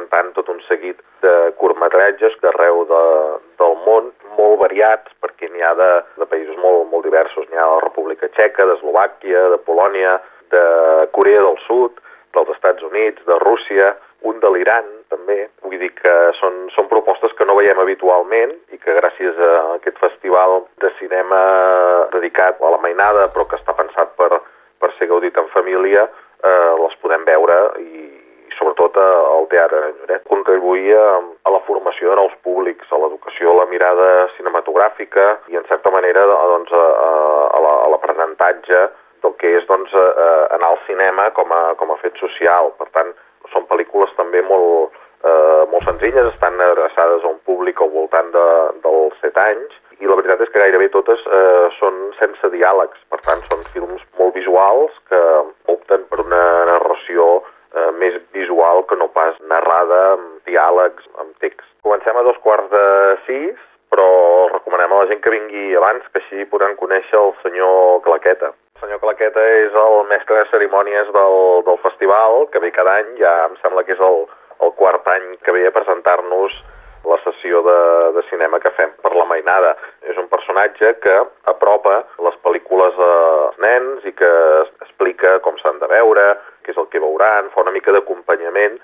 presentant tot un seguit de curtmetratges d'arreu del món, molt variats, perquè n'hi ha de països molt diversos. N'hi ha de la República Txeca, d'Eslovàquia, de Polònia, de Corea del Sud, dels Estats Units, de Rússia, un de l'Iran, també. Vull dir que són propostes que no veiem habitualment i que gràcies a aquest festival de cinema dedicat a la mainada, però que està pensat per ser gaudit en família, les podem veure i sobretot al Teatre Lloret. Contribuir a la formació de nous públics, a l'educació, a la mirada cinematogràfica i, en certa manera, doncs, a l'aprenentatge del que és anar al cinema com a fet social. Per tant, són pel·lícules també molt senzilles, estan adreçades a un públic al voltant dels 7 anys, i la veritat és que gairebé totes són sense diàlegs. Per tant, són films molt visuals que opten per una narració més visual que no pas narrada amb diàlegs, amb text. Comencem a 5:15, però recomanem a la gent que vingui abans, que així podran conèixer el senyor Claqueta. El senyor Claqueta és el mestre de cerimònies del festival, que ve cada any, ja em sembla que és el 4è any que ve a presentar-nos la sessió de cinema que fem per la mainada. És un personatge que apropa les pel·lícules als nens i que explica com s'han de veure, què és el que veuran, fa una mica d'acompanyament